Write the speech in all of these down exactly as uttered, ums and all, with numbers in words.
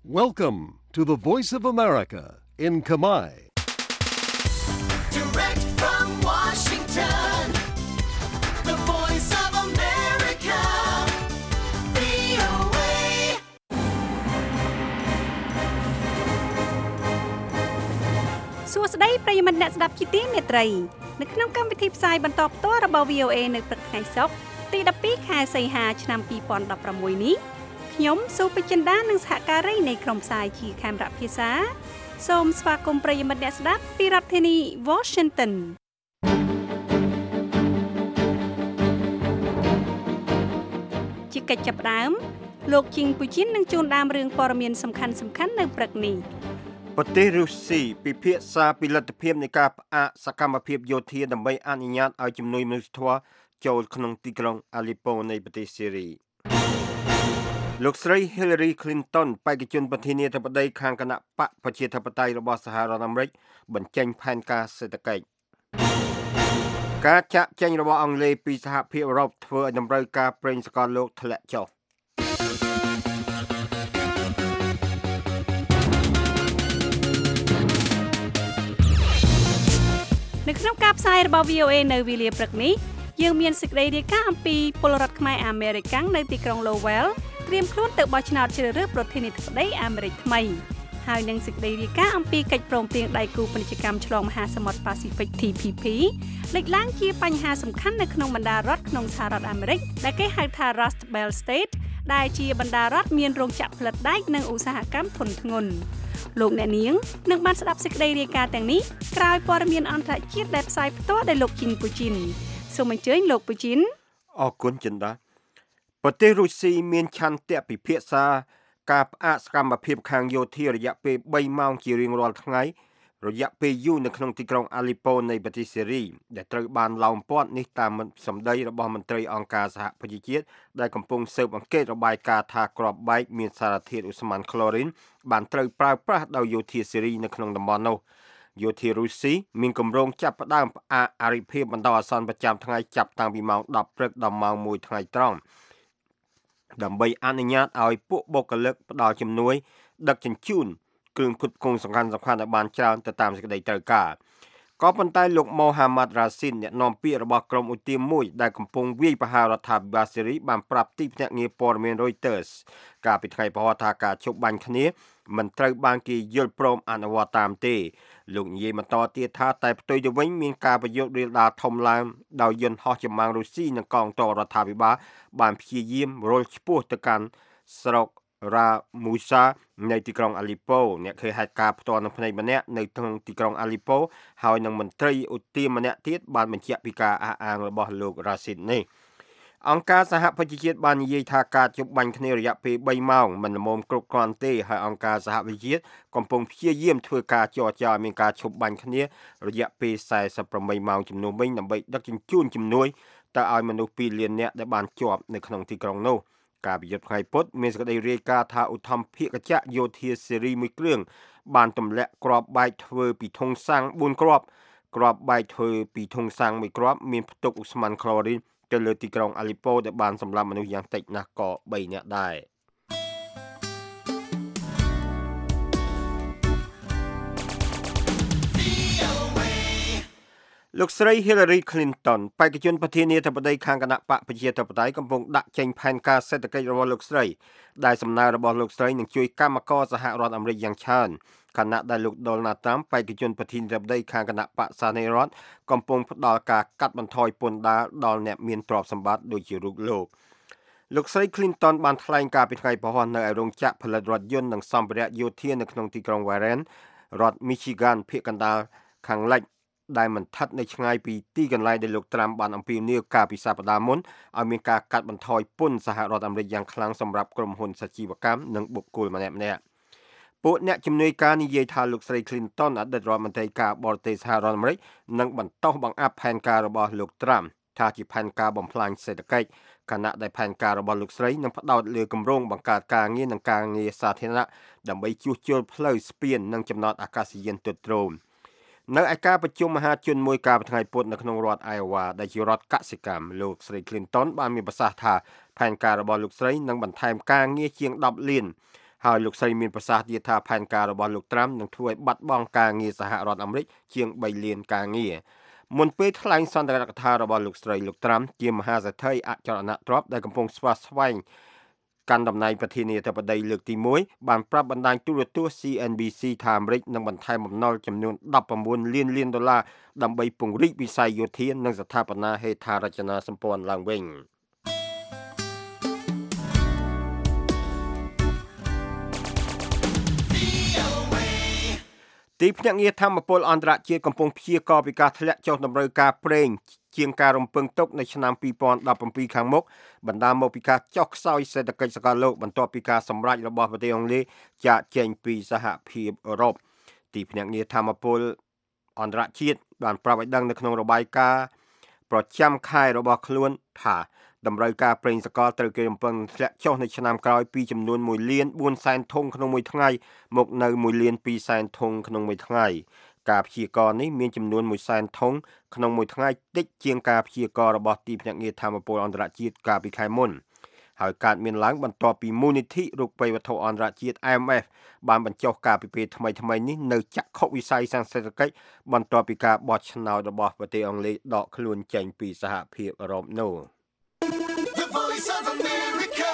Welcome to the Voice of America in Khmer. Direct from Washington, the Voice of America, វី អូ เอសួស្តីប្រិយមិត្តអ្នកស្ដាប់ជាទីមេត្រីនៅក្នុងកម្មវិធីផ្សាយបន្តផ្ទាល់របស់ វី អូ เอ នៅព្រឹកថ្ងៃសុក្រទីដប់ពីរខែសីហាឆ្នាំពីរពាន់ដប់ប្រាំមួយនេះខ្ញុំសូពេជ្ជន្តានិងសហការីនៃក្រុមផ្សាយជាខេមរៈភាសាសូមស្វាគមន៍ប្រិយមិត្តអ្នកស្ដាប់ពីរដ្ឋធានី Washington ជាកិច្ចចាប់ផ្ដើមលោកជីងពូជីននឹងជូនដើមរឿងព័ត៌មានសំខាន់ៗនៅព្រឹកនេះប្រទេសរុស្ស៊ីពិភាក្សាពីលទ្ធភាពនៃការផ្អាកសកម្មភាពយោធាដើម្បីអនុញ្ញាតឲ្យជំនួយមនុស្សធម៌ចូលក្នុងទីក្រុងអាលីប៉ូនៃប្រទេសសេរីលោកស្រី Hillary Clinton បេក្ខជនប្រធានាធិបតីខាងគណៈបកប្រជាធិបតេយ្យរបស់សហរដ្ឋអាមេរិកបញ្ចេញផែនការសេដ្ឋកិច្ចការចាក់ចែងរបស់អង់គ្លេសពីសហភាពអឺរ៉ុបធ្វើឲ្យតម្រូវការប្រេងសកលលោកធ្លាក់ចុះនៅក្នុងការផ្សាយរបស់ វី អូ เอ នៅវេលាព្រឹកនេះយើងមានសេចក្តីរាយការណ៍អំពីពលរដ្ឋខ្មែរអាមេរិកាំងនៅទីក្រុង Lowell ត្រៀមខ្លួនទៅបោះឆ្នោតជ្រើសរើសប្រធានាធិបតីអាមេរិកថ្មីហើយនឹងសេចក្តីរាយការណ៍អំពីកិច្ចព្រមព្រៀងដៃគូពាណិជ្ជកម្មឆ្លងមហាសមុទ្រ Pacific ที พี พี លេចឡើងជាបញ្ហាសំខាន់នៅក្នុងបណ្ដារដ្ឋក្នុងសហរដ្ឋអាមេរិកដែលគេហៅថា Rust Belt State ដែលជាបណ្ដារដ្ឋមានរោងចក្រផលិតដែកនិងឧស្សាហកម្មធុនធ្ងន់លោកអ្នកនាងនឹងបានស្ដាប់សេចក្តីរាយការណ៍ទាំងនេះក្រោយព័ត៌មានអន្តរជាតិដែលផ្សាយផ្ទាល់ដោយលោកជីនពូជីនសូមអញ្ជើញលោកពូជីនអរគុណចិន្តាប្រទេសរុស្ស៊ីមានឆន្ទៈពិភាក្សាការផ្អាកសកម្មភាពខាងយោធារយៈពេលបីម៉ោងជារៀងរាល់ថ្ងៃរយៈពេលយូរនៅក្នុងទីក្រុងអាលីប៉ូនៃប្រទេសសេរីដែលត្រូវបានឡោមព័ទ្ធនេះតាមសម្ដីរបស់មន្ត្រីអង្គការសហប្រជាជាតិដែលកំពុងស៊ើបអង្កេតរបាយការណ៍ថាគ្រាប់បែកមានសារធាតុឧស្ម័នក្លូរីនបានត្រូវប្រើប្រាស់ដោយយោធាសេរីនៅក្នុងតំបន់នោះយោធារុស្ស៊ីមានគម្រោងចាប់ផ្ដើមផ្អាកអារិភាពបណ្ដោះអាសន្នប្រចាំថ្ងៃចាប់តាំងពីម៉ោងដប់ព្រឹកដល់ម៉ោងមួយថ្ងៃត្រង់ដើម្បីអនុញ្ញាតឲ្យពួកបុគ្គលិកផ្ដល់ជំនួយដឹកជញ្ជូនគ្រឿងផ្គត់ផ្គង់សំខាន់ៗឲ្យបានច្រើនទៅតាមសេចក្តីត្រូវការក៏ប៉ុន្តែលោកម៉ូហាម៉ាត់រ៉ាស៊ីនអ្នកនាំពាក្យរបស់ក្រុមឧទាមមួយដែលកំពុងវាយប្រហាររដ្ឋាភិបាលសេរីបានប្រាប់ទីភ្នាក់ងារព័ត៌មាន Reuters កាលពីថ្ងៃព្រហស្បតិ៍ថាការជប់បាញ់គ្នាមិនត្រូវបានគេយល់ព្រមអនុវត្តតាមទេលោកនិយាយបន្តទៀតថាតែផ្ទុយទៅវិញមានការប្រយុទ្ធរាលដាលធំឡើងដោយយន្តហោះចម្បាំងរុស្ស៊ីនិងកងទ័ពរដ្ឋាភិបាលបានព្យាយាមរុលឆ្ពោះទៅកាន់ស្រុករ៉ាមូសានៅទីក្រុងអាលីប៉ូអ្នកឃើញហេតុការណ៍ផ្ទាល់នឹងភ្នែកម្នាក់នៅក្នុងទីក្រុងអាលីប៉ូហើយនឹងមន្ត្រីឧទាមម្នាក់ទៀតបានបញ្ជាក់ពីការអះអាងរបស់លោករ៉ាស៊ីននេះអង្គការសហប្រជាជាតិបាននិយាយថាការជប់បាញ់គ្នារយៈពេលបីម៉ោងមិនល្មមគ្រប់គ្រាន់ទេហើយអង្គការសហប្រជាជាតិកំពុងព្យាយាមធ្វើការចរចាឲ្យមានការជប់បាញ់គ្នារយៈពេលសែសិបប្រាំបីម៉ោងជំនួសវិញដើម្បីដឹកជញ្ជូនជំនួយទៅឲ្យមនុស្សពីរលាននាក់ដែលបានជាប់នៅក្នុងទីក្រុងនោះការប្រយុទ្ធថ្ងៃពុធមានសេចក្តីរាយការណ៍ថាឧទ្ធម្ភាគចក្រយោធាសេរីមួយគ្រឿងបានទម្លាក់គ្រាប់បែកធ្វើពីធុងសាំងបួនគ្រាប់គ្រាប់បែកធ្វើពីធុងសាំងមួយគ្រាប់មានផ្ទុកឧស្ម័នក្លូរីនទៅលើទីក្រុងអាលីប៉ូដែលបានសម្លាប់មនុស្សយ៉ាងតិចណាស់ក៏បីនាក់ដែរលោកស្រី Hillary Clinton បេក្ខជនប្រធានាធិបតីខាងគណៈបកប្រជាធិបតេយ្យកំពុងដាក់ចេញផែនការសេដ្ឋកិច្ចរបស់លោកស្រីដែលសំណើរបស់លោកស្រីនឹងជួយកម្មករសហរដ្ឋអាមេរិកយ៉ាងច្រើនខណៈដែលលោក Donald Trump បេក្ខជនប្រធានាធិបតីខាងគណៈបកសាធារណរដ្ឋកំពុងផ្ដល់ការកាត់បន្ថយពន្ធដារដល់អ្នកមានទ្រព្យសម្បត្តិដូចជារូបលោកលោកស្រី Clinton បានថ្លែងការពីថ្ងៃព្រហស្បតិ៍នៅឯរោងចក្រផលិតរថយន្តនិងសម្ភារៈយោធានៅក្នុងទីក្រុង Warren រដ្ឋ Michigan ភាគកណ្ដាលខាងលិចដែលមិនស្ថិតនៅឆ្ងាយពីទីកន្លែងដែលលោកត្រាំបានអំពាវនាវកាលពីសប្តាហ៍មុនឲ្យមានការកាត់បន្ថយពន្ធសហរដ្ឋអាមេរិកយ៉ាងខ្លាំងសម្រាប់ក្រុមហ៊ុនសាជីវកម្មនិងបុគ្គលម្នាក់ៗពួកអ្នកជំនួយការនិយាយថាលោកស្រី Clinton អតីតរដ្ឋមន្ត្រីការបរទេសសហរដ្ឋអាមេរិកនឹងបន្តបង្អាប់ផែនការរបស់លោកត្រាំថាជាផែនការបំផ្លាញសេដ្ឋកិច្ចខណៈដែលផែនការរបស់លោកស្រីនឹងផ្ដោតលើគម្រោងបង្កើតការងារនិងការងារសាធារណៈដើម្បីជួសជុលផ្លូវស្ពាននិងចំណតអាកាសយានទទ្រោមនៅឯការប្រជុំមហាជនមួយកាលពីថ្ងៃពុធនៅក្នុងរដ្ឋ Iowa ដែលជារដ្ឋកសិកម្មលោកស្រី Clinton បានមានប្រសាសន៍ថាផែនការរបស់លោកស្រីនឹងបន្ថែមការងារជាងដប់លានហើយលោកស្រីមានប្រសាសន៍ទៀតថាផែនការរបស់លោកត្រាំនឹងធ្វើឲ្យបាត់បង់ការងារសហរដ្ឋអាមេរិកជាងបីលានការងារមុនពេលថ្លែងសន្ទរកថារបស់លោកស្រីលោកត្រាំជាមហាសេដ្ឋីអចលនទ្រព្យដែលកំពុងស្វាស្វែងកាន់តំណែងប្រធានាធិបតីលើកទីមួយបានប្រាប់បណ្ដាញទូរទស្សន៍ C N B C ថាអាមេរិកនឹងបន្ថែមបំណុលចំនួនដប់ប្រាំបួនលានលានដុល្លារដើម្បីពង្រីកវិស័យយោធានិងស្ថាបនាហេដ្ឋារចនាសម្ព័ន្ធឡើងវិញទីភ្នាក់ងារធម្មពលអន្តរជាតិកំពុងព្យាករណ៍ពីការធ្លាក់ចុះតម្រូវការប្រេងជាងការរំពឹងទុកនៅឆ្នាំពីរពាន់ដប់ប្រាំពីរខាងមុខបណ្ដាលមកពីការចុះខ្សោយសេដ្ឋកិច្ចសកលលោកបន្ទាប់ពីការសម្រេចរបស់ប្រទេសអង់គ្លេសចាកចេញពីសហភាពអឺរ៉ុបទីភ្នាក់ងារធម្មពលអន្តរជាតិបានប្រាប់ឲ្យដឹងនៅក្នុងរបាយការណ៍ប្រចាំខែរបស់ខ្លួនថាតម្រូវការប្រេងសកលត្រូវគេរំពឹងធ្លាក់ចុះនៅឆ្នាំក្រោយពីចំនួនមួយលានបួនសែនធុងក្នុងមួយថ្ងៃមកនៅមួយលានពីរសែនធុងក្នុងមួយថ្ងៃការព្យាករណ៍នេះមានចំនួនមួយសែនធុងក្នុងមួយថ្ងៃតិចជាងការព្យាករណ៍របស់ទីភ្នាក់ងារធម្មពលអន្តរជាតិកាលពីខែមុនហើយកើតមានឡើងបន្ទាប់ពីមូលនិធិរូបិយវត្ថុអន្តរជាតិ I M F បានបញ្ចុះការពិភាក្សាថ្មីថ្មីនេះនៅចក្ខុវិស័យសាស្ត្រសេដ្ឋកិច្ចបន្ទាប់ពីការបោះឆ្នោតរបស់ប្រទេសអង់គ្លេសដកខ្លួនចេញពីសហភាពអឺរ៉ុបនោះ The Voice of America,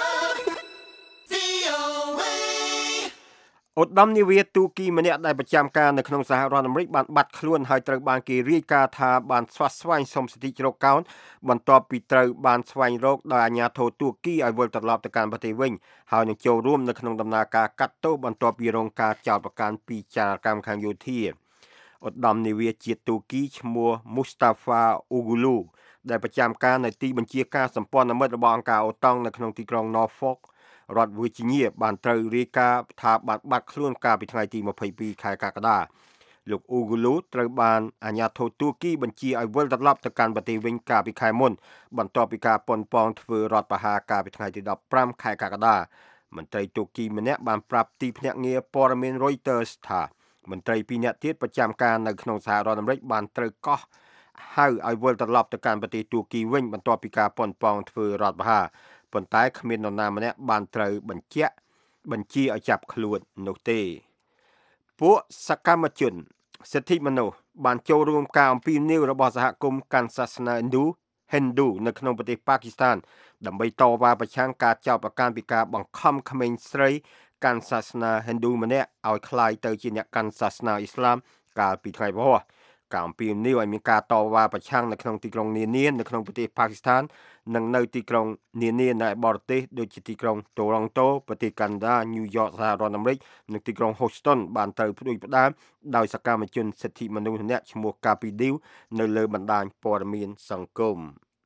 V O A ឧត្តមនាវាទូគីម្នាក់ដែលប្រចាំការនៅក្នុងសហរដ្ឋអាមេរិកបានបាត់ខ្លួនហើយត្រូវបានគេរាយការណ៍ថាបានស្វាស្វែងសុំសិទ្ធិជ្រកកោនបន្ទាប់ពីត្រូវបានស្វែងរកដោយអាជ្ញាធរទូគីឲ្យវិលត្រឡប់ទៅកាន់ប្រទេសវិញហើយនឹងចូលរួមនៅក្នុងដំណើរការកាត់ទោសបន្ទាប់ពីរងការចោទប្រកាន់ពីចលកម្មខាងយោធាឧត្តមនាវាជាតិទូគីឈ្មោះ Mustafa Ugulu ដែលប្រចាំការនៅទីបញ្ជាការសម្ព័ន្ធមិត្តរបស់អង្គការអូតង់នៅក្នុងទីក្រុង Norfolk រដ្ឋ Virginia បានត្រូវរាយការណ៍ថាបានបាត់ខ្លួនកាលពីថ្ងៃទីម្ភៃពីរខែកក្កដាលោក Ugulu ត្រូវបានអាជ្ញាធរទូគីបញ្ជាឲ្យវិលត្រឡប់ទៅកាន់ប្រទេសវិញកាលពីខែមុនបន្ទាប់ពីការប៉ុនប៉ងធ្វើរដ្ឋប្រហារកាលពីថ្ងៃទីដប់ប្រាំខែកក្កដាមន្ត្រីទូគីម្នាក់បានប្រាប់ទីភ្នាក់ងារព័ត៌មាន Reuters ថាមន្ត្រីពីរនាក់ទៀតប្រចាំការនៅក្នុងសហរដ្ឋអាមេរិកបានត្រូវកោះហៅឲ្យវិលត្រឡប់ទៅកាន់ប្រទេសទូគីវិញបន្ទាប់ពីការប៉ុនប៉ងធ្វើរដ្ឋប្រហារប៉ុន្តែគ្មាននរណាម្នាក់បានត្រូវបញ្ជាក់បញ្ជាឲ្យចាប់ខ្លួននោះទេពួកសកម្មជនសិទ្ធិមនុស្សបានចូលរួមការអំពាវនាវរបស់សហគមន៍កាន់សាសនាហិណ្ឌូ Hindu នៅក្នុងប្រទេសប៉ាគីស្ថានដើម្បីតវ៉ាប្រឆាំងការចោទប្រកាន់ពីការបង្ខំក្មេងស្រីកាន់សាសនាហិណ្ឌូម្នាក់ឲ្យក្លាយទៅជាអ្នកកាន់សាសនាអ៊ីស្លាមកាលពីថ្ងៃពហុការអំពាវនាវឲ្យមានការតវ៉ាប្រឆាំងនៅក្នុងទីក្រុងនានានៅក្នុងប្រទេសប៉ាគីស្ថាននិងនៅទីក្រុងនានានៅបរទេសដូចជាទីក្រុង Toronto ប្រទេសកាណាដា New York សហរដ្ឋអាមេរិកនិងទីក្រុង Houston បានត្រូវផ្ដួចផ្ដើមដោយសកម្មជនសិទ្ធិមនុស្សម្នាក់ឈ្មោះ Kapi Dev នៅលើបណ្ដាញព័ត៌មានសង្គម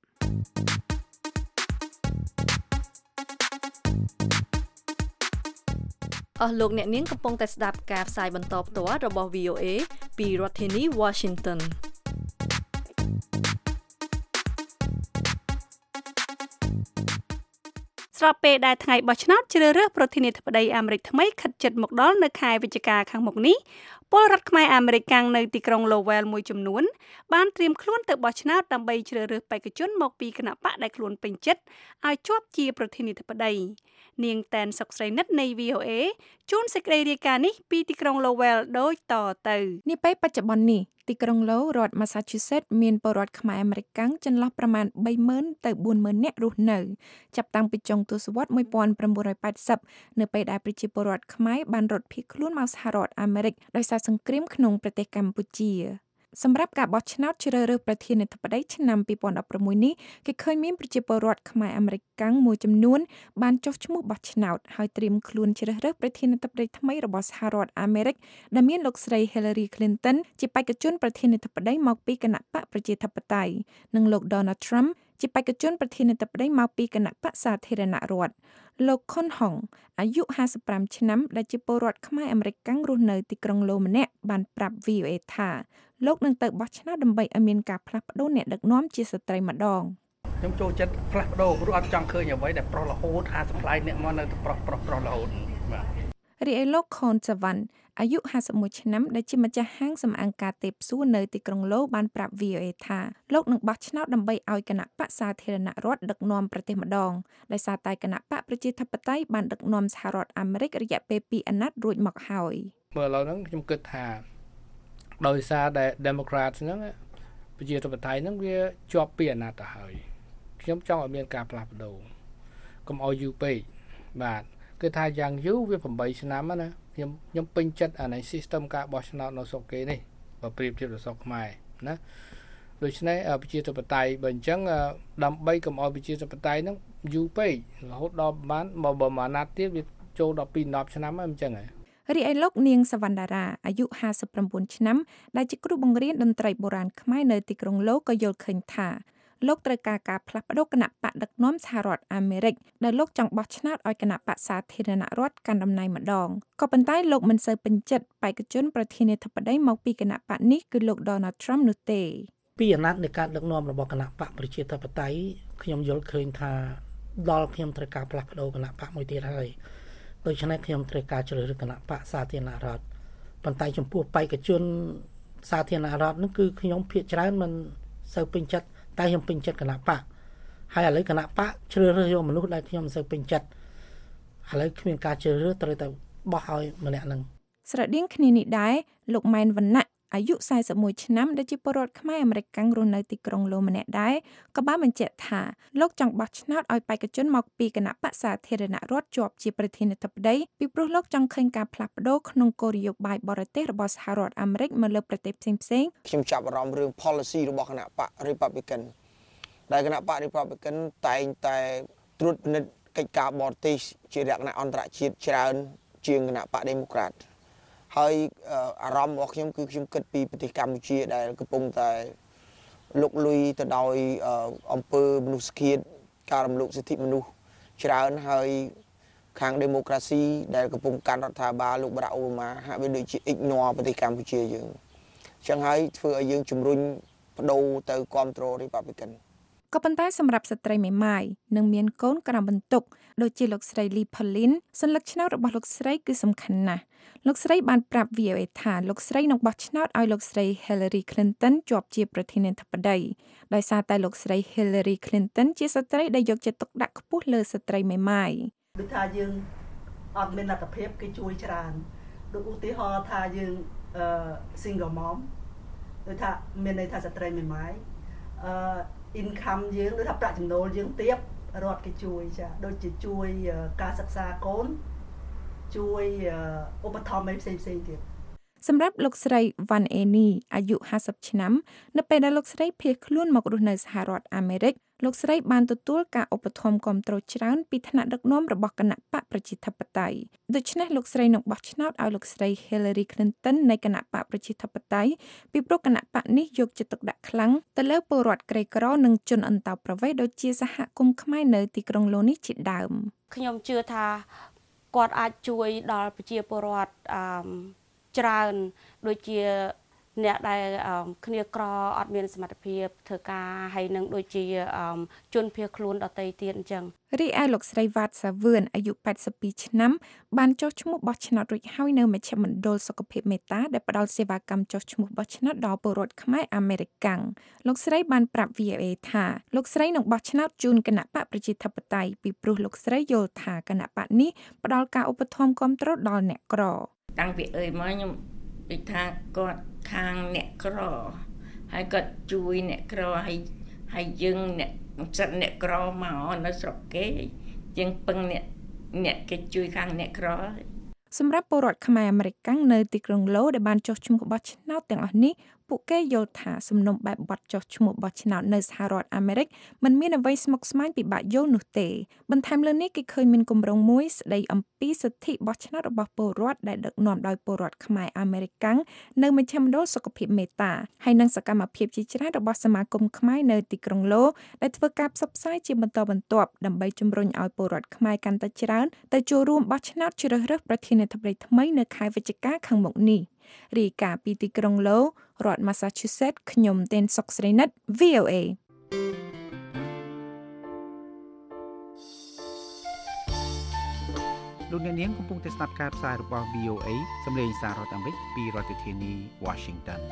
អស់លោកអ្នកនាងកំពុងតែស្ដាប់ការផ្សាយបន្តផ្ទាល់របស់ V O A ពីរដ្ឋធានី Washington ស្របពេលដែលថ្ងៃបោះឆ្នោតជ្រើសរើសប្រធានាធិបតីអាមេរិកថ្មីខិតជិតមកដល់នៅខែវិច្ឆិកាខាងមុខនេះពលរដ្ឋខ្មែរអាមេរិកកាំងនៅទីក្រុង Lowell មួយចំនួនបានត្រៀមខ្លួនទៅបោះឆ្នោតដើម្បីជ្រើសរើសបេក្ខជនមកពីគណបក្សដែលខ្លួនពេញចិត្តឲ្យជាប់ជាប្រធានាធិបតីនាងតែនសុកស្រីនិតនៃ V O A ជួនសេចក្តីរាយការណ៍នេះពីទីក្រុង Lowell ដូចតទៅនាពេលបច្ចុប្បន្ននេះទីក្រុង Low រដ្ឋ Massachusetts មានពលរដ្ឋខ្មែរអាមេរិកកាំងចន្លោះប្រមាណបីម៉ឺនទៅបួនម៉ឺននាក់រស់នៅចាប់តាំងពីចុងទសវត្សរ៍nineteen eightyនៅពេលដែលប្រជាពលរដ្ឋខ្មែរបានរត់ភៀសខ្លួនមកសហរដ្ឋអាមេរិកដោយសារសង្គ្រាមក្នុងប្រទេសកម្ពុជាសម្រាប់ការបោះឆ្នោតជ្រើសរើសប្រធានាធិបតីឆ្នាំtwo thousand sixteenនេះគេឃើញមានប្រជាពលរដ្ឋខ្មែរអាមេរិកកាំងមួយចំនួនបានចុះឈ្មោះបោះឆ្នោតហើយត្រៀមខ្លួនជ្រើសរើសប្រធានាធិបតីថ្មីរបស់សហរដ្ឋអាមេរិកដែលមានលោកស្រី Hillary Clinton ជាបេក្ខជនប្រធានាធិបតីមកពីគណបក្សប្រជាធិបតេយ្យនិងលោក Donald Trump ជាបេក្ខជនប្រធានាធិបតីមកពីគណបក្សសាធារណរដ្ឋលោកខុនហុងអាយុfifty-fiveឆ្នាំដែលជាពលរដ្ឋខ្មែរអាមេរិកកាំងរស់នៅទីក្រុងឡូម្នាក់បានប្រាប់ V O A ថាលោកនឹងទៅបោះឆ្នោតដើម្បីឲ្យមានការផ្លាស់ប្ដូរអ្នកដឹកនាំជាស្ត្រីម្ដងខ្ញុំចូលចិត្តផ្លាស់ប្ដូរព្រោះអត់ចង់ឃើញអ្វីដែលប្រុសរហូតហាសប្លាយអ្នកមកនៅប្រុសប្រុសប្រុសរហូតបាទរីឯលោក Khon Savan អាយុห้าสิบเอ็ดឆ្នាំដែលជាម្ចាស់ហាងសម្អាងការទេពសួរនៅទីក្រុងឡូបានប្រាប់ វី អូ เอ ថាលោកនឹងបោះឆ្នោតដើម្បីឲ្យគណៈបកសាធារណរដ្ឋដឹកនាំប្រទេសម្ដងដោយសារតែគណៈបកប្រជាធិបតេយ្យបានដឹកនាំសហរដ្ឋអាមេរិករយៈពេលពីរអាណត្តិរួចមកហើយមើលឥឡូវហ្នឹងខ្ញុំគិតថាដោយសារតែ Democrats ហ្នឹងប្រជាធិបតេយ្យហ្នឹងវាជាប់ពីអាណត្តិទៅហើយខ្ញុំចង់ឲ្យមានការផ្លាស់ប្ដូរកុំឲ្យយូរពេកបាទគឺថាយ៉ាងយូរវាeightឆ្នាំណាខ្ញុំខ្ញុំពេញចិត្តអានៃ system ការបោះឆ្នោតនៅស្រុកគេនេះបើប្រៀបធៀបទៅស្រុកខ្មែរណាដូច្នេះប្រជាធិបតេយ្យបើអញ្ចឹងដើម្បីកុំឲ្យប្រជាធិបតេយ្យហ្នឹងយូរពេករហូតដល់បានបើបើមួយអាណត្តិទៀតវាចូលដល់ពីរដប់ឆ្នាំហើយអញ្ចឹងហើយរីឯលោកនាងសវណ្ណារាអាយុห้าสิบเก้าឆ្នាំដែលជាគ្រូបង្រៀនតន្ត្រីបុរាណខ្មែរនៅទីក្រុងឡូក៏យល់ឃើញថាលោកត្រូវការការផ្លាស់ប្ដូរគណៈបកដឹកនាំសហរដ្ឋអាមេរិកដែលលោកចង់បោះឆ្នោតឲ្យគណៈបកសាធារណរដ្ឋកាន់តំណែងម្ដងក៏ប៉ុន្តែលោកមិនសូវពេញចិត្តបេក្ខជនប្រធានាធិបតីមកពីគណៈបកនេះគឺលោក Donald Trump នោះទេពីអាណត្តិនៃការដឹកនាំរបស់គណៈបកប្រជាធិបតេយ្យខ្ញុំយល់ឃើញថាដល់ខ្ញុំត្រូវការផ្លាស់ប្ដូរគណៈបកមួយទៀតហើយដូច្នេះខ្ញុំត្រូវការជ្រើសរើសគណៈបកសាធារណរដ្ឋប៉ុន្តែចំពោះបេក្ខជនសាធារណរដ្ឋនោះគឺខ្ញុំភាគច្រើនមិនសូវពេញចិត្តតែខ្ញុំពេញចិត្តគណៈបកហើយឥឡូវគណៈបកជ្រើសរើសយកមនុស្សដែលខ្ញុំមិនសូវពេញចិត្តឥឡូវគ្មានការជ្រើសរើសត្រូវតែបោះឲ្យម្នាក់ហ្នឹងស្រដៀងគ្នានេះដែរលោកម៉ែនវណ្ណៈអាយុสี่สิบเอ็ดឆ្នាំដែលជាពលរដ្ឋខ្មែរអាមេរិករស់នៅទីក្រុងឡូម្នាក់ដែរក៏បានបញ្ជាក់ថាលោកចង់បោះឆ្នោតឲ្យបេក្ខជនមកពីគណៈបកសាធារណរដ្ឋជាប់ជាប្រធានាធិបតីពីព្រោះលោកចង់ឃើញការផ្លាស់ប្ដូរក្នុងគោលនយោបាយបរទេសរបស់សហរដ្ឋអាមេរិកមកលើប្រទេសផ្សេងៗខ្ញុំចាប់អារម្មណ៍រឿង policy របស់គណៈបក Republican ដែលគណៈបក Republican តែងតែត្រួតពិនិត្យកិច្ចការបរទេសជាលក្ខណៈអន្តរជាតិច្រើនជាងគណៈបក Democratហើយអារម្មណ៍របស់ខ្ញុំគឺខ្ញុំគិតពីប្រទេសកម្ពុជាដែលកំពុងតែលុកលុយទៅដោយអំពើមនុស្សឃាតការរំលោភសិទ្ធិមនុស្សច្រើនហើយខាង Democracy ដែលកំពុងកាន់រដ្ឋាភិបាលលោក Barack Obama ហាក់បីដូចជា ignore ប្រទេសកម្ពុជាយើងអញ្ចឹងហើយធ្វើឲ្យយើងជំរុញបដូរទៅគ្រប់គ្រង Republican ក៏ប៉ុន្តែសម្រាប់ស្ត្រីមេម៉ាយនិងមានកូនក្រៅបន្ទុកដូចជាលោកស្រី Lee Palin សញ្ញាឆ្នោតរបស់លោកស្រីគឺសំខាន់ណាស់លោកស្រីបានប្រាប់ វី អូ เอ ថាលោកស្រីនឹងបោះឆ្នោតឲ្យលោកស្រី Hillary Clinton ជាប់ជាប្រធានាធិបតីដោយសារតែលោកស្រី Hillary Clinton ជាស្ត្រីដែលយកចិត្តទុកដាក់ខ្ពស់លើស្ត្រីមេម៉ាយដូចថាយើងអត់មានលទ្ធភាពគេជួយច្រើនដូចឧទាហរណ៍ថាយើងអឺ single mom ដូចថាមានន័យថាស្ត្រីមេម៉ាយអឺincome យើងដូចថាប្រាក់ចំណូលយើងទាបរដ្ឋគេជួយចាដូចជាជួយការសិក្សាកូនជួយឧបត្ថម្ភផ្សេងផ្សេងទៀតសម្រាប់លោកស្រី Van Eni អាយុห้าสิบឆ្នាំនៅពេលដែលលោកស្រីភៀសខ្លួនមករស់នៅសហរដ្ឋអាមេរិកលោកស្រីបានទទួលការឧបត្ថម្ភគាំទ្រច្រើនពីថ្នាក់ដឹកនាំរបស់គណៈបកប្រជាធិបតេយ្យដូច្នេះលោកស្រីនឹងបោះឆ្នោតឲ្យលោកស្រី Hillary Clinton នៃគណៈបកប្រជាធិបតេយ្យពីព្រោះគណៈបកនេះយកចិត្តទុកដាក់ខ្លាំងទៅលើពលរដ្ឋក្រីក្រនិងជនអន្តោប្រវេសន៍ដូចជាសហគមន៍ខ្មែរនៅទីក្រុងឡូនេះជាដើមខ្ញុំជឿថាគាត់អាចជួយដល់ប្រជាពលរដ្ឋអឺច្រើនដូចជាអ្នកដែលគ្នាក្រអត់មានសមត្ថភាពធ្វើការហើយនឹងដូចជាជនភៀសខ្លួនដទៃទៀតអញ្ចឹងរីឯលោកស្រីវ៉ាតសាវឿនអាយុแปดสิบពីរឆ្នាំបានចុះឈ្មោះបោះឆ្នោតរួចហើយនៅមជ្ឈមណ្ឌលសុខភាពមេតាដែលផ្ដល់សេវាកម្មចុះឈ្មោះបោះឆ្នោតដល់ពលរដ្ឋខ្មែរអាមេរិកកាំងលោកស្រីបានប្រាប់ វី អូ เอ ថាលោកស្រីនឹងបោះឆ្នោតជូនគណៈបកប្រជាធិបតេយ្យពីព្រោះលោកស្រីយល់ថាគណៈបកនេះផ្ដល់ការឧបត្ថម្ភគាំទ្រដល់អ្នកក្រតាំងពីអើយមកខ្ញុំនិយាយថាគាត់ខាងអ្នកក្រហើយគាត់ជួយអ្នកក្រហើយហើយយើងអ្នកសិទ្ធិអ្នកក្រមកនៅស្រុកគេយើងពឹងអ្នកអ្នកគេជួយខាងអ្នកក្រសម្រាប់ពលរដ្ឋខ្មែរអាមេរិកកាំងនៅទីក្រុងឡូដែលបានចុះឈ្មោះបោះឆ្នោតទាំងអស់នេះពួកគេយល់ថាសំណុំបែបបទចុះឈ្មោះបោះឆ្នោតនៅសហរដ្ឋអាមេរិកមិនមានអ្វីស្មុគស្មាញពិបាកយល់នោះទេបន្ថែមលើនេះគេឃើញមានគម្រោងមួយស្ដីអំពីសិទ្ធិបោះឆ្នោតរបស់ពលរដ្ឋដែលដឹកនាំដោយពលរដ្ឋខ្មែរអាមេរិកកាំងនៅមជ្ឈមណ្ឌលសុខភាពមេតាហើយនិងសកម្មភាពជាច្រើនរបស់សមាគមខ្មែរនៅទីក្រុងឡូដែលធ្វើការផ្សព្វផ្សាយជាបន្តបន្ទាប់ដើម្បីជំរុញឲ្យពលរដ្ឋខ្មែរកាន់តែច្រើនទៅចូលរួមបោះឆ្នោតជ្រើសរើសប្រធានាធិបតីថ្មីនៅខែវិច្ឆិកាខាងមុខនេះរីកាពីទីក្រុងឡូរដ្ឋ Massachusetts ខ្ញុំទេនសុកស្រីនិត វី អូ เอលោកអ្នកនាងកំពុងតែស្ដាប់ការផ្សាយរបស់ វី អូ เอ សំឡេងសាររដ្ឋអាមេរិកពីរដ្ឋធានី Washington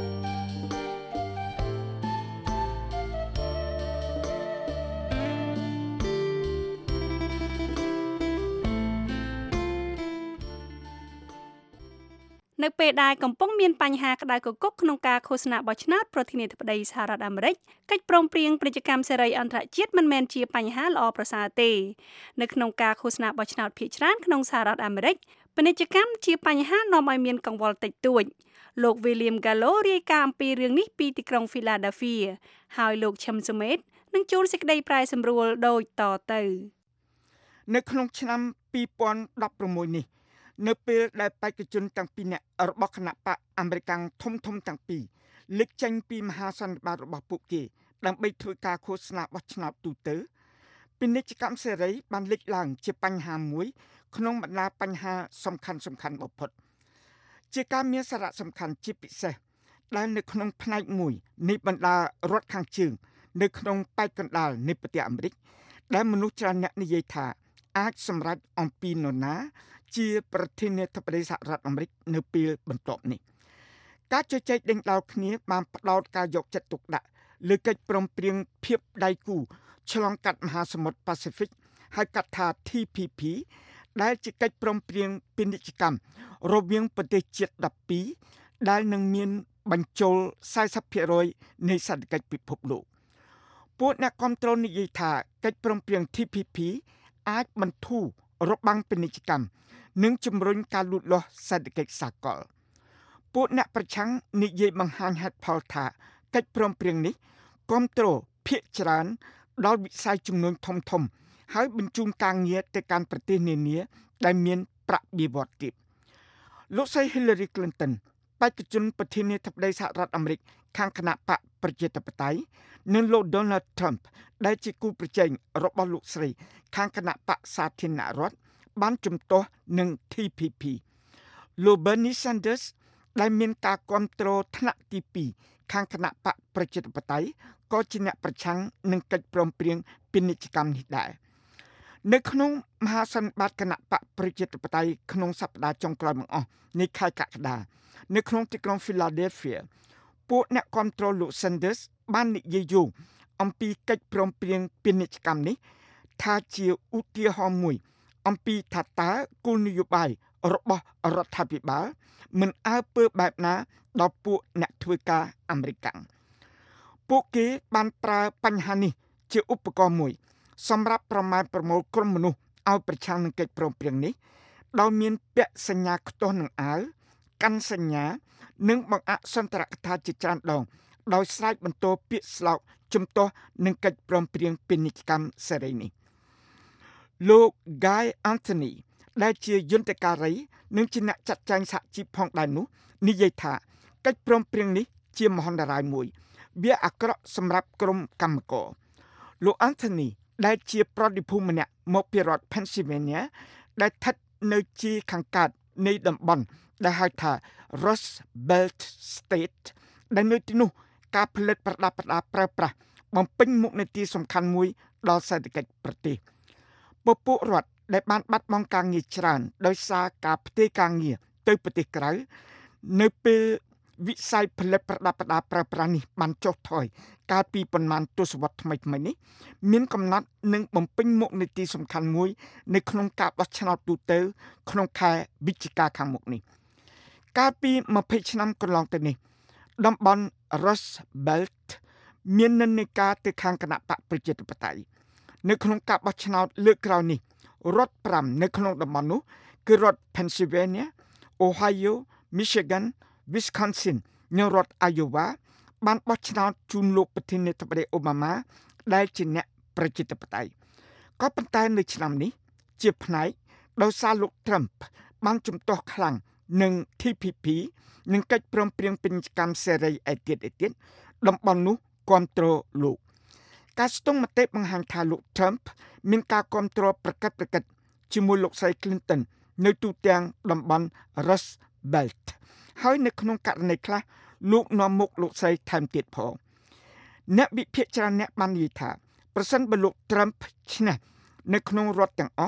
នៅពេលដែលកំពុងមានបញ្ហាក្តៅគគុកក្នុងការឃោសនាបោះឆ្នោតប្រធានាធិបតីសហរដ្ឋអាមេរិកកិច្ចព្រមព្រៀងពាណិជ្ជកម្មសេរីអន្តរជាតិមិនមែនជាបញ្ហាល្អប្រសើរទេនៅក្នុងការឃោសនាបោះឆ្នោតភាគច្រើនក្នុងសហរដ្ឋអាមេរិកពាណិជ្ជកម្មជាបញ្ហានាំឲ្យមានកង្វល់តិចតួចលោក William Gallo រាយការណ៍អំពីរឿងនេះពីទីក្រុង Philadelphia ហើយលោក Chim Sumet នឹងជួនសេចក្តីប្រែសម្រួលដូចតទៅនៅក្នុងឆ្នាំពីរពាន់ដប់ប្រាំមួយនេះនៅពេលដែលបេក្ខជនទាំងពីរនាក់របស់គណៈបកអាមេរិកធំធំទាំងពីរលេចចេញពីមហាសន្និបាតរបស់ពួកគេដើម្បីធ្វើការឃោសនាបោះឆ្នោតទូទៅពាណិជ្ជកម្មសេរីបានលេចឡើងជាបញ្ហាមួយក្នុងបណ្ដាបញ្ហាសំខាន់សំខាន់បំផុតជាការមានសារៈសំខាន់ជាពិសេសដែលនៅក្នុងផ្នែកមួយនៃបណ្ដារដ្ឋខាងជើងនៅក្នុងប៉ែកកណ្ដាលនៃប្រទេសអាមេរិកដែលមនុស្សច្រើនអ្នកនិយាយថាអាចសម្រេចអំពីនរណាជាប្រធានាធិបតីសហរដ្ឋអាមេរិកនៅពេលបន្ទាប់នេះការជជែកដេញដោលគ្នាបានផ្ដោតការយកចិត្តទុកដាក់លើកិច្ចព្រមព្រៀងភាពដៃគូឆ្លងកាត់មហាសមុទ្រប៉ាស៊ីហ្វិកហៅកាត់ថា ที พี พี ដែលជាកិច្ចព្រមព្រៀងពាណិជ្ជកម្មរវាងប្រទេសជាតិដប់ពីរដែលនឹងមានបញ្ចូល សែសិបភាគរយ នៃសេដ្ឋកិច្ចពិភពលោកពួកអ្នកគ្រប់គ្រងនិយាយថាកិច្ចព្រមព្រៀង ที พี พี អាចបន្ធូររបាំងពាណិជ្ជកម្មនិងជំរុញការលូតលាស់សេដ្ឋកិច្ចសកលពួកអ្នកប្រឆាំងនិយាយបង្ហាញហេតុផលថាកិច្ចព្រមព្រៀងនេះគ្រប់គ្រងភាគច្រើនដល់វិស័យចំនួនធំធំហើយបញ្ជូនការងារទៅកាន់ប្រទេសនានាដែលមានប្រាក់បៀវត្សទាបលោកស្រី Hillary Clinton បេក្ខជនប្រធានាធិបតីសហរដ្ឋអាមេរិកខាងគណៈបកប្រជាធិបតេយ្យនិងលោក Donald Trump ដែលជាគូប្រជែងរបស់លោកស្រីខាងគណៈបកសាធារណរដ្ឋបានជំទាស់នឹង ที พี พี លោក Bernie Sanders ដែលមានការគ្រប់គ្រងថ្នាក់ទីពីរខាងគណៈបកប្រជាធិបតេយ្យក៏ជាអ្នកប្រឆាំងនឹងកិច្ចព្រមព្រៀងពាណិជ្ជកម្មនេះដែរនៅក្នុងមហាសន្និបាតគណៈបកប្រជាធិបតេយ្យក្នុងសប្តាហ៍ចុងក្រោយបង្អស់នៃខែកក្កដានៅក្នុងទីក្រុង Philadelphia ពួកអ្នកគ្រប់គ្រងលោក Sanders បាននិយាយយោងអំពីកិច្ចព្រមព្រៀងពាណិជ្ជកម្មនេះថាជាឧទាហរណ៍មួយអំពីថាតើគោលនយោបាយរបស់រដ្ឋាភិបាលមិនអើពើបែបណាដល់ពួកអ្នកធ្វើការអាមេរិកពួកគេបានប្រើបញ្ហានេះជាឧបករណ៍មួយសម្រាប់ប្រមាណប្រមូលក្រុមមនុស្សឲ្យប្រឆាំងនឹងកិច្ចព្រមព្រៀងនេះដោយមានពាក្យសញ្ញាខ្ទាស់នឹងអាវកាន់សញ្ញានិងបង្អាក់សន្ទរកថាជាច្រើនដងដោយស្រែកបន្ទរពាក្យស្លោកជំទាស់នឹងកិច្ចព្រមព្រៀងពាណិជ្ជកម្មសេរីនេះលោក Guy Anthony ដែលជាយន្តការីនិងជាអ្នកចាត់ចែងសហជីពផងដែរនោះនិយាយថាកិច្ចព្រមព្រៀងនេះជាមហន្តរាយមួយវាអាក្រក់សម្រាប់ក្រុមកម្មករលោក Anthony ដែលជាប្រតិភូម្នាក់មកពីរដ្ឋ Pennsylvania ដែលស្ថិតនៅជាខាងកើតនៃតំបន់ដែលហៅថា Rust Belt State ដែលនៅទីនោះការផលិតប្រដាប់ប្រដាប្រើប្រាស់បំពេញមុខនីតិសំខាន់មួយដល់សេដ្ឋកិច្ចប្រទេសពពួករដ្ឋដែលបានបាត់បង់ការងារច្រើនដោយសារការផ្ទេរការងារទៅប្រទេសក្រៅនៅពេលវិស័យផលិតប្រដាប់ប្រដាប្រើប្រាស់នេះបានចុះថយកាលពីប្រមាណទសវត្សរ៍ថ្មីៗនេះមានកំណត់នឹងបំពេញមុខនីតិសំខាន់មួយនៅក្នុងការបោះឆ្នោតទូទៅក្នុងខែវិច្ឆិកាខាងមុខនេះកាលពីម្ភៃឆ្នាំកន្លងទៅនេះតំបន់ Rust Belt មាននិន្នាការទៅខាងគណៈបកប្រជាធិបតេយ្យនៅក្នុងការបោះឆ្នោតលើកក្រោយនេះរដ្ឋប្រាំនៅក្នុងតំបន់នោះគឺរដ្ឋ Pennsylvania, Ohio, Michigan, Wisconsin និងរដ្ឋ Iowa បានបោះឆ្នោតជូនលោកប្រធានាធិបតីអូបាម៉ាដែលជាអ្នកប្រជាធិបតេយ្យក៏ប៉ុន្តែនៅឆ្នាំនេះជាផ្នែកដោយសារលោក Trump បានជំទាស់ខ្លាំងនឹង ที พี พี និងកិច្ចព្រមព្រៀងពាណិជ្ជកម្មសេរីឯទៀតឯទៀតតំបន់នោះគ្រប់គ្រងលោកការស្ទង់មតិបង្ហាញថាលោក Trump មានការគ្រប់គ្រងប្រកបប្រកិតជាមួយលោកស្រី Clinton នៅទូទាំងតំបន់ Rust Belt ហើយនៅក្នុងករណីខ្លះលោកនាំមុខលោកស្រីថែមទៀតផងអ្នកវិភាគច្រើនអ្នកបាននិយាយថាប្រសិនបើលោក Trump ឈ្នះនៅក្នុងរដ្ឋទាំងអស់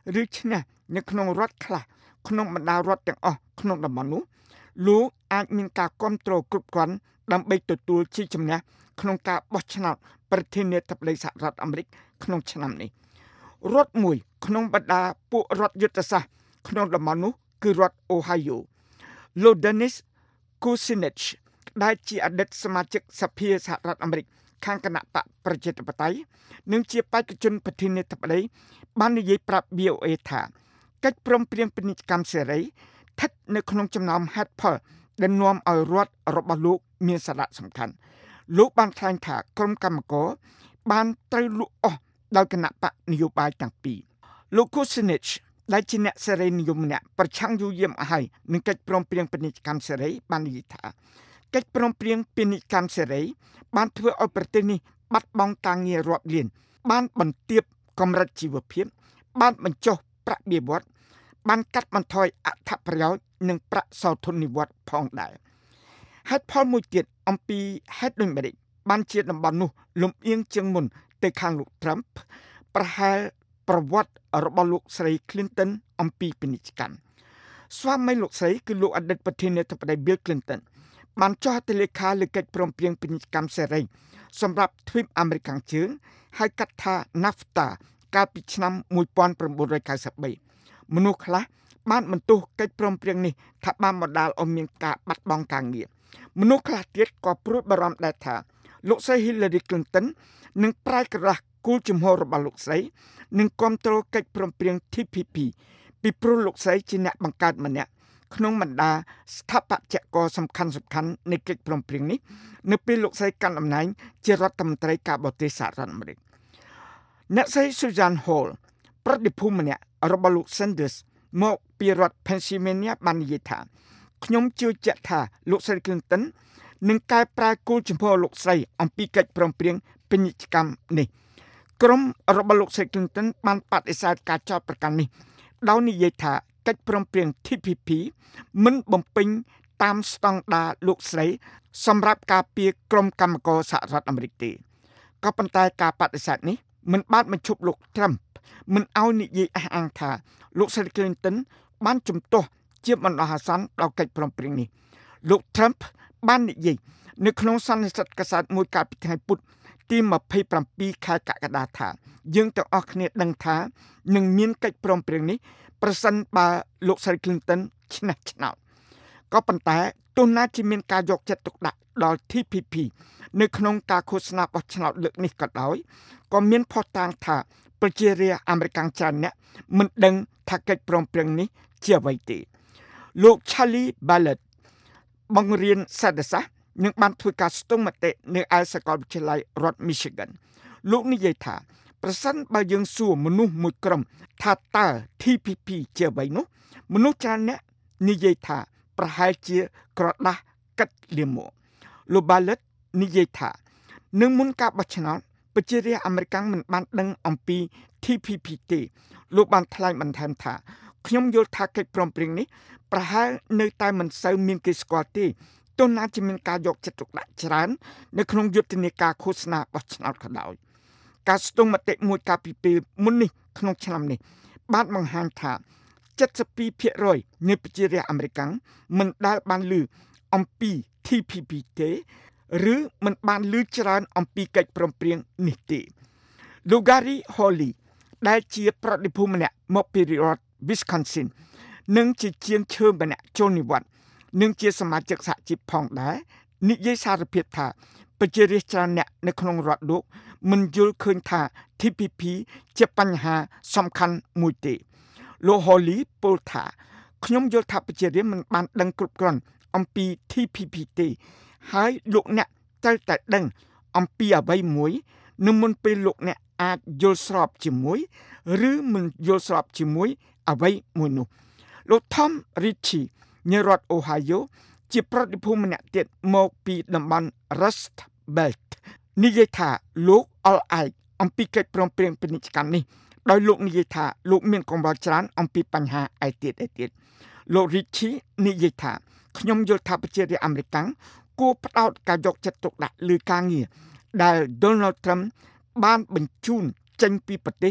ឬឈ្នះនៅក្នុងរដ្ឋខ្លះក្នុងបណ្ដារដ្ឋទាំងអស់ក្នុងតំបន់នោះលោកអាចមានការគ្រប់គ្រងគ្រប់គ្រាន់ដើម្បីទទួលជ័យជំនះក្នុងការបោះឆ្នោតប្រធានាធិបតីសហរដ្ឋអាមេរិកក្នុងឆ្នាំនេះរដ្ឋមួយក្នុងបណ្ដាពួករដ្ឋយុទ្ធសាស្ត្រក្នុងតំបន់នោះគឺរដ្ឋ Ohio លោក Dennis Kucinich ដែលជាអតីតសមាជិកសភាសហរដ្ឋអាមេរិកខាងគណៈបកប្រជាធិបតេយ្យនិងជាបេក្ខជនប្រធានាធិបតីបាននិយាយប្រាប់ វី អូ អេ ថាកិច្ចព្រមព្រៀងពាណិជ្ជកម្មសេរីស្ថិតនៅក្នុងចំណោមហេតុផលដែលនាំឲ្យរដ្ឋរបស់លោកមានសារៈសំខាន់លោកបានថ្លែងថាក្រុមកម្មករបានត្រូវលក់អស់ដោយគណៈបកនយោបាយទាំងពីរលោក Kucinich ដែលជាអ្នកសេរីនិយមម្នាក់ប្រឆាំងយូរយាមអស់ហើយនឹងកិច្ចព្រមព្រៀងពាណិជ្ជកម្មសេរីបាននិយាយថាកិច្ចព្រមព្រៀងពាណិជ្ជកម្មសេរីបានធ្វើឲ្យប្រទេសនេះបាត់បង់ការងាររាប់លានបានបន្ទាបកម្រិតជីវភាពបានបញ្ចុះប្រាក់បៀវត្សបានកាត់បន្ថយអត្ថប្រយោជន៍និងប្រាក់សោធននិវត្តន៍ផងដែរហេតុផលមួយទៀតអំពីហេតុដូចម្តេចបានជាតំបន់នោះលំអៀងជាងមុនទៅខាងលោក Trump ប្រហែលប្រវត្តិរបស់លោកស្រី Clinton អំពីពាណិជ្ជកម្មស្វាមីលោកស្រីគឺលោកអតីតប្រធានាធិបតី Bill Clinton បានចុះហត្ថលេខាលើកិច្ចព្រមព្រៀងពាណិជ្ជកម្មសេរីសម្រាប់ទ្វីបអាមេរិកខាងជើងហៅកាត់ថា NAFTA កាលពីឆ្នាំnineteen ninety-threeមនុស្សខ្លះបានបន្ទោសកិច្ចព្រមព្រៀងនេះថាបានបណ្ដាលឲ្យមានការបាត់បង់ការងារមនុស្សខ្លះទៀតក៏ព្រួយបារម្ភដែរថាលោកស្រី Hillary Clinton នឹងប្រែក្រាស់គោលជំហររបស់លោកស្រីនិងគ្រប់គ្រងកិច្ចព្រមព្រៀង T P P ពីព្រោះលោកស្រីជាអ្នកបង្កើតម្នាក់ក្នុងបណ្ដាស្ថាបត្យករសំខាន់ៗនៃកិច្ចព្រមព្រៀងនេះនៅពេលលោកស្រីកាន់តំណែងជារដ្ឋមន្ត្រីការបរទេសសហរដ្ឋអាមេរិកអ្នកស្រី Susan Hall ប្រតិភូម្នាក់របស់លោក Sanders មកពីរដ្ឋ Pennsylvania បាននិយាយថាខ្ញុំជឿជាក់ថាលោកស្រី Clinton នឹងកែប្រែគោលជំហរលោកស្រីអំពីកិច្ចព្រមព្រៀងពាណិជ្ជកម្មនេះក្រុមរបស់លោកស្រី Clinton បានបដិសេធការចោទប្រកាន់នេះដោយនិយាយថាកិច្ចព្រមព្រៀង T P P មិនបំពេញតាមស្តង់ដារលោកស្រីសម្រាប់ការពារក្រុមកម្មករសហរដ្ឋអាមេរិកទេក៏ប៉ុន្តែការបដិសេធនេះមិនបានបញ្ឈប់លោក Trump មិនឲ្យនិយាយអះអាងថាលោកស្រី Clinton បានជំទាស់ជាបណ្ដោះអាសន្នដល់កិច្ចព្រមព្រៀងនេះលោក Trump បាននិយាយនៅក្នុងសន្និសីទកាសែតមួយកាលពីថ្ងៃពុធទីtwenty-sevenខែកក្កដាថាយើងទាំងអស់គ្នាដឹងថានឹងមានកិច្ចព្រមព្រៀងនេះប្រសិនបើលោកស្រី Clinton ឈ្នះឆ្នោតក៏ប៉ុន្តែទោះណាជាមានការយកចិត្តទុកដាក់ដល់ T P P នៅក្នុងការឃោសនាបោះឆ្នោតលើកនេះក៏ដោយក៏មានភស្តុតាងថាប្រជារាស្ត្រអាមេរិកច្រើនអ្នកមិនដឹងថាកិច្ចព្រមព្រៀងនេះជាអ្វីទេលោក Charlie Ballard បង្រៀនសេដ្ឋសាស្ត្រនិងបានធ្វើការស្ទង់មតិនៅឯសាកលវិទ្យាល័យរដ្ឋ Michigan លោកនិយាយថាប្រសិនបើយើងសួរមនុស្សមួយក្រុមថាតើ T P P ជាអ្វីនោះមនុស្សច្រើនអ្នកនិយាយថាប្រហែលជាក្រដាស់កាត់លាមកលោក Ballard និយាយថានឹងមុនការបោះឆ្នោតប្រជារាស្ត្រអាមេរិកមិនបានដឹងអំពី T P P ទេលោកបានថ្លែងបន្ថែមថាខ្ញុំយល់ថាកិច្ចព្រមព្រៀងនេះប្រហែលនៅតែមិនសូវមានគេស្គាល់ទេទោះណាជាមានការយកចិត្តទុកដាក់ច្រើននៅក្នុងយុទ្ធនាការឃោសនាបោះឆ្នោតក៏ដោយការស្ទង់មតិមួយកាលពីពេលមុននេះក្នុងឆ្នាំនេះបានបង្ហាញថាseventy-two percent នៃប្រជារាស្ត្រអាមេរិកមិនដែលបានឮអំពី T P P ទេឬមិនបានឮច្រើនអំពីកិច្ចព្រមព្រៀងនេះទេលោក Gary Hawley ដែលជាប្រតិភូម្នាក់មកពីរដ្ឋ Wisconsin និងជាជាងឈើម្នាក់ចូលនិវត្តន៍និងជាសមាជិកសហជីពផងដែរនិយាយសារភាពថាប្រជារាស្ត្រច្រើនអ្នកនៅក្នុងរដ្ឋលោកមិនយល់ឃើញថា T P P ជាបញ្ហាសំខាន់មួយទេលោក Hawley ពោលថាខ្ញុំយល់ថាប្រជារាស្ត្រមិនបានដឹងគ្រប់គ្រាន់អំពី T P P ទេហើយលោកអ្នកត្រូវតែដឹងអំពីអ្វីមួយនៅមុនពេលលោកអ្នកអាចយល់ស្របជាមួយឬមិនយល់ស្របជាមួយអ្វីមួយនោះលោក Tom Ritchie នៃរដ្ឋ Ohio ជាប្រតិភូម្នាក់ទៀតមកពីតំបន់ Rust Belt និយាយថាលោកអល់ឯកអំពីកិច្ចព្រមព្រៀងពាណិជ្ជកម្មនេះដោយលោកនិយាយថាលោកមានកង្វល់ច្រើនអំពីបញ្ហាឯទៀតឯទៀតលោក Ritchie និយាយថាខ្ញុំយល់ថាប្រជារាស្ត្រអាមេរិកគួរផ្ដោតការយកចិត្តទុកដាក់លើការងារដែល Donald Trump បានបញ្ជូនចេញពីប្រទេស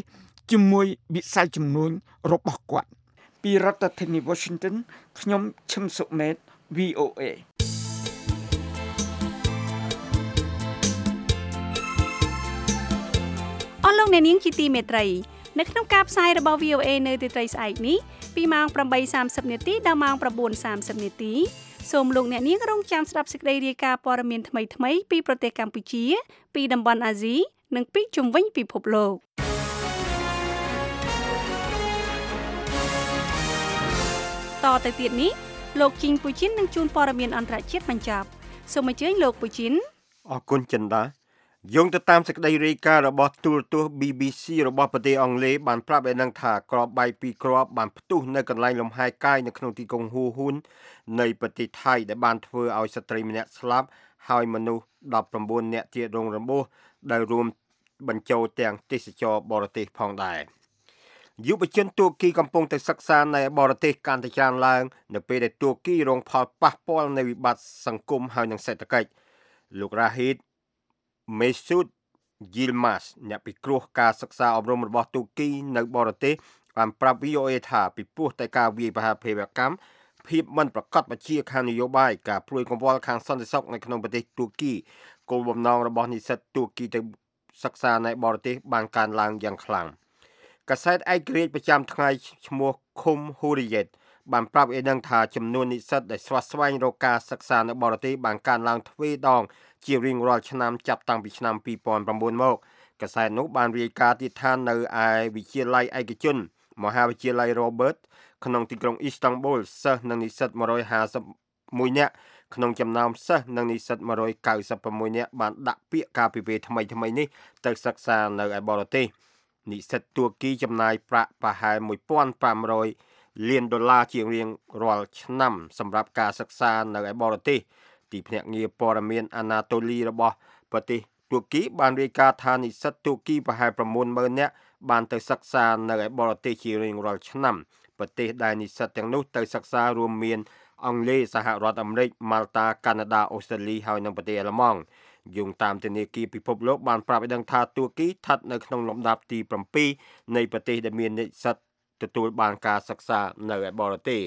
ជាមួយវិស័យជំនួញរបស់គាត់ពីរដ្ឋធានី Washington ខ្ញុំឈឹមសុមេត V O A អស់លោកអ្នកនាងជាទីមេត្រីនៅក្នុងការផ្សាយរបស់ V O A នៅទីត្រីស្អែកនេះពីម៉ោង ប្រាំបីសាមសិប នាទីដល់ម៉ោង ៩សាមសិប នាទីសូមលោកអ្នកនាងរងចាំស្ដាប់សេចក្តីរាយការណ៍ព័ត៌មានថ្មីៗពីប្រទេសកម្ពុជាពីតំបន់អាស៊ីនិងពីជុំវិញពិភពលោកតទៅទៀតនេះលោកជីងពូជីននឹងជួនព័ត៌មានអន្តរជាតិបញ្ចប់សូមអញ្ជើញលោកពូជីនអរគុណចិនដាយោងទៅតាមសេចក្តីរាយការណ៍របស់ទូរទស្សន៍ B B C របស់ប្រទេសអង់គ្លេសបានប្រាប់ឲ្យដឹងថាគ្រាប់បែកពីរគ្រាប់បានផ្ទុះនៅកន្លែងលំហែកាយនៅក្នុងទីក្រុងហួហ៊ុននៃប្រទេសថៃដែលបានធ្វើឲ្យស្ត្រីម្នាក់ស្លាប់ហើយមនុស្សដប់ប្រាំបួននាក់ទៀតរងរបួសដែលរួមបញ្ចូលទាំងទេសចរបរទេសផងដែរយុវជនទួរគីកំពុងតែសិក្សានៅបរទេសកាន់តែច្រើនឡើងនៅពេលដែលទួរគីរងផលប៉ះពាល់នៃវិបត្តិសង្គមហើយនិងសេដ្ឋកិច្ចលោករ៉ាហ៊ីតមេស៊ូតយីលម៉ាសអ្នកពិគ្រោះការសិក្សាអប់រំរបស់ទូគីនៅបរទេសបានប្រាប់ V O A ថាពីព្រោះតែការវាយប្រហារភេរវកម្មភាពមិនប្រកបវិជ្ជាខាងនយោបាយការព្រួយកង្វល់ខាងសន្តិសុខនៅក្នុងប្រទេសទូគីគោលបំណងរបស់និស្សិតទូគីទៅសិក្សានៅបរទេសបានកើនឡើងយ៉ាងខ្លាំងកាសែតឯករាជ្យប្រចាំថ្ងៃឈ្មោះ Khum Hurriyet បានប្រាប់ឲ្យដឹងថាចំនួននិស្សិតដែលស្វះស្វែងរកការសិក្សានៅបរទេសបានកើនឡើងទ្វេដងជារៀងរាល់ឆ្នាំចាប់តាំងពីឆ្នាំពីរពាន់ប្រាំបួនមកកាសែតនោះបានរាយការណ៍ទៀតថានៅឯវិទ្យាល័យឯកជនមហាវិទ្យាល័យ Robert ក្នុងទីក្រុង Istanbul សិស្សនិងនិស្សិតmột trăm hai mươi mốtនាក់ក្នុងចំណោមសិស្សនិងនិស្សិតmột trăm chín mươi sáuនាក់បានដាក់ពាក្យការពីពេលថ្មីថ្មីនេះទៅសិក្សានៅឯបរទេសនិស្សិតទួរគីចំណាយប្រាក់ប្រហែលmột nghìn năm trămលានដុល្លារជារៀងរាល់ឆ្នាំសម្រាប់ការសិក្សានៅឯបរទេសទីភ្នាក់ងារព័ត៌មាន Anatoly របស់ប្រទេសទួរគីបានរាយការណ៍ថានិស្សិតទួរគីប្រហែលប្រាំបួនម៉ឺននាក់បានទៅសិក្សានៅឯបរទេសជារៀងរាល់ឆ្នាំប្រទេសដែលនិស្សិតទាំងនោះទៅសិក្សារួមមានអង់គ្លេសសហរដ្ឋអាមេរិកម៉ាល់តា កាណាដា អូស្ត្រាលីហើយនិងប្រទេសអាល្លឺម៉ង់យោងតាមធនាគារពិភពលោកបានប្រាប់ឲ្យដឹងថាទួរគីស្ថិតនៅក្នុងលំដាប់ទីប្រាំពីរនៃប្រទេសដែលមាននិស្សិតទទួលបានការសិក្សានៅឯបរទេស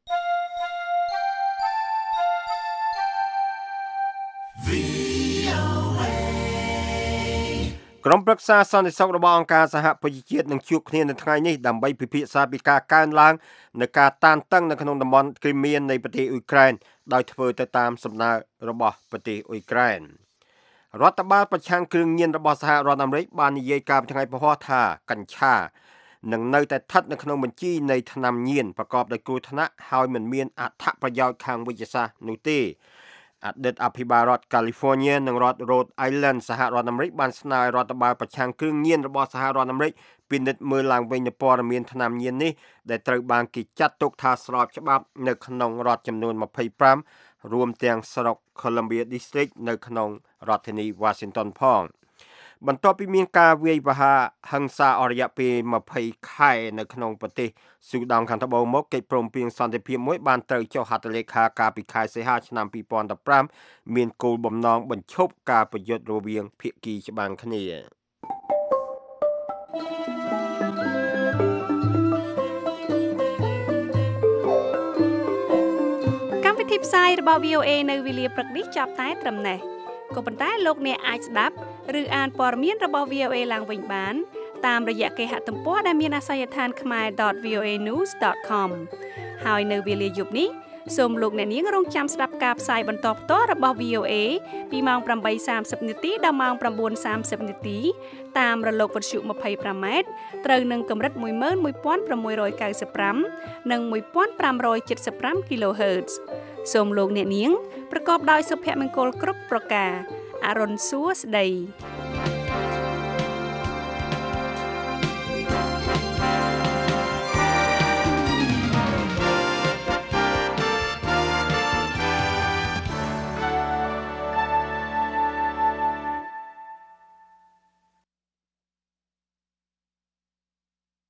ក្រុមប្រឹក្សាសន្តិសុខរបស់អង្គការសហប្រជាជាតិនឹងជួបគ្នានៅថ្ងៃនេះដើម្បីពិភាក្សាពីការកើនឡើងនៃការតានតឹងនៅក្នុងតំបន់គ្រីមៀននៃប្រទេសអ៊ុយក្រែនដោយធ្វើទៅតាមសំណើរបស់ប្រទេសអ៊ុយក្រែនរដ្ឋបាលប្រឆាំងគ្រឿងញៀនរបស់សហរដ្ឋអាមេរិកបាននិយាយកាលពីថ្ងៃពហុថាកញ្ឆានឹងនៅតែស្ថិតនៅក្នុងបញ្ជីនៃថ្នាំញៀនប្រកបដោយគ្រោះថ្នាក់ហើយមិនមានអត្ថប្រយោជន៍ខាងវិទ្យាសាស្ត្រនោះទេអតីតអភិបាលរដ្ឋ California និងរដ្ឋ Rhode Island សហរដ្ឋអាមេរិកបានស្នើឲ្យរដ្ឋបាលប្រឆាំងគ្រឿងញៀនរបស់សហរដ្ឋអាមេរិកពិនិត្យមើលឡើងវិញនូវព័ត៌មានថ្នាំញៀននេះដែលត្រូវបានគេចាត់ទុកថាស្របច្បាប់នៅក្នុងរដ្ឋចំនួនยี่สิบห้าរួមទាំងស្រុក Columbia District នៅក្នុងរដ្ឋធានី Washington ផងបន្ទាប់ពីមានការវាយប្រហារហិង្សាអស់រយៈពេលยี่สิบខែនៅក្នុងប្រទេសស៊ូដង់ខាងត្បូងមកកិច្ចព្រមព្រៀងសន្តិភាពមួយបានត្រូវចុះហត្ថលេខាកាលពីខែសីហាឆ្នាំពីរពាន់ដប់ប្រាំមានគោលបំណងបញ្ឈប់ការប្រយុទ្ធរវាងភាគីច្បាំងគ្នាកម្មវិធីផ្សាយរបស់ V O A នៅវេលាព្រឹកនេះចាប់តែត្រឹមនេះក៏ប៉ុន្តែលោកអ្នកអាចស្ដាប់ឬអានព័ត៌មានរបស់ V O A ឡើងវិញបានតាមរយៈគេហទំព័រដែលមានអាសយដ្ឋាន khmae dot v o a news dot com ហើយនៅវេលាយប់នេះសូមលោកអ្នកនាងរងចាំស្ដាប់ការផ្សាយបន្តផ្ទាល់របស់ V O A ពីម៉ោងប្រាំបីសាមសិបនាទីដល់ម៉ោងប្រាំបួនសាមសិបនាទីតាមរលកវិទ្យុยี่สิบห้าម៉ែត្រត្រូវនឹងកម្រិតmột một sáu chín fiveនិងmột five seven five គីឡូហឺតซ์សូមលោកអ្នកនាងប្រកបដោយសុភមង្គលគ្រប់ប្រការអរុនសួស្តី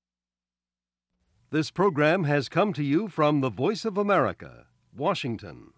This program has come to you from the Voice of America, Washington.